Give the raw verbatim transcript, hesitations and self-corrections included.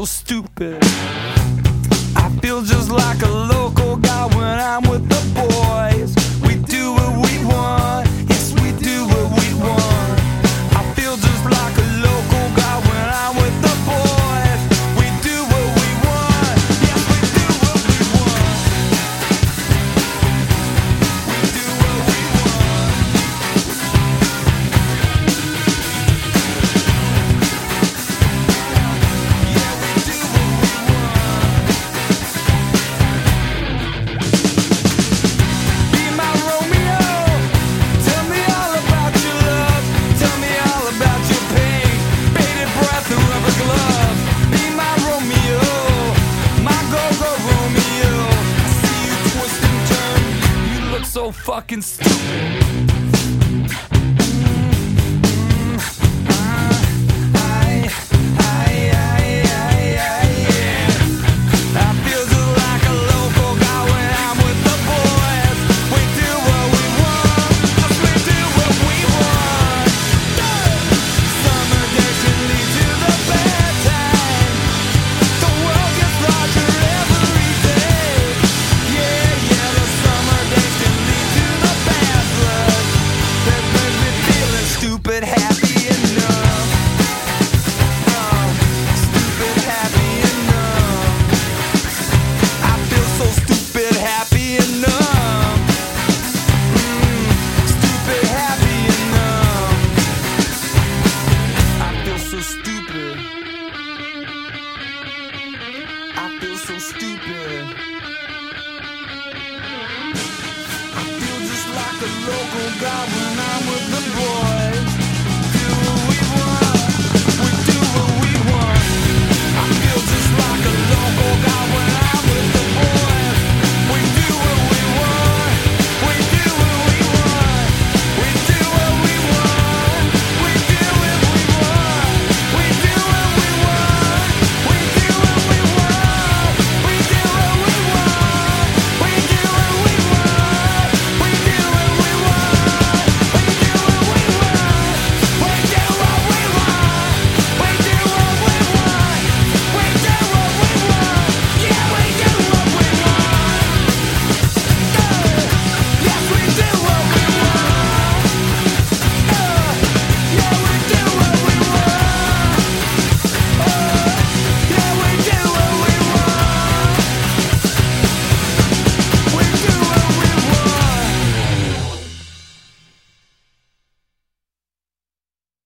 stupid. I feel just like a local guy when I'm with the boys. We do what we want, yes, we do what we want. I feel just like a local guy when I'm with the boys. We do what we want, yes, we do what we want. We do what we want. Yeah, we do what we want. Be my Romeo, tell me all about your love, tell me all about your pain, bated breath and rubber gloves. Be my Romeo, my go-go Romeo. I see you twist and turn, you look so fucking stupid. Mm, ah, I, I, I, I, I, yeah. I feel just like a local guy when I'm with the boys. We do what we want, yes, we do what we want. Summer days can lead to the bad time. The world gets larger every day. Yeah, yeah, the summer days can lead to the bad blood that makes me feeling stupid happy enough. Oh, stupid happy enough. I feel so stupid happy enough. Mm, stupid happy enough. I feel so stupid. I feel so stupid. I feel just like a local guy when I'm with the boys.